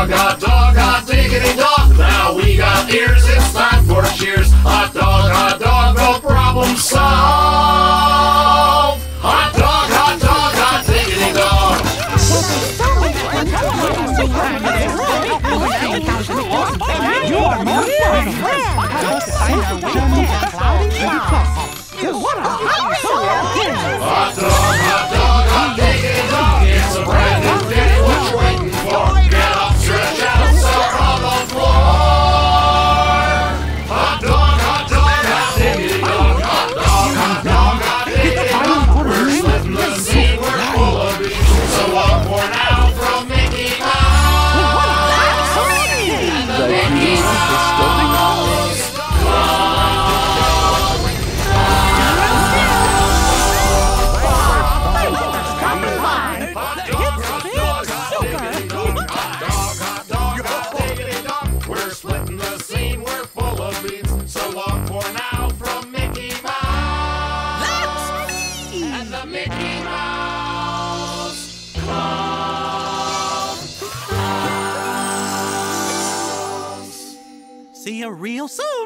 hot diggity dog. Now we got ears, it's time for cheers. Hot dog, no problem solved. Hot dog, diggity dog. You are more fun. Hot dog, diggity dog. It's a brand new day. What you waiting for? Get up, stretch out, start on the floor. Hot dog, diggity dog. Hot dog, diggity dog. We're splitting the scene. We're full of beans. So what for now from Mickey Mouse? And the Mickey Mouse We're splitting the scene, we're full of beans. So long for now from Mickey Mouse. That's me! And the Mickey Mouse Club. See you real soon.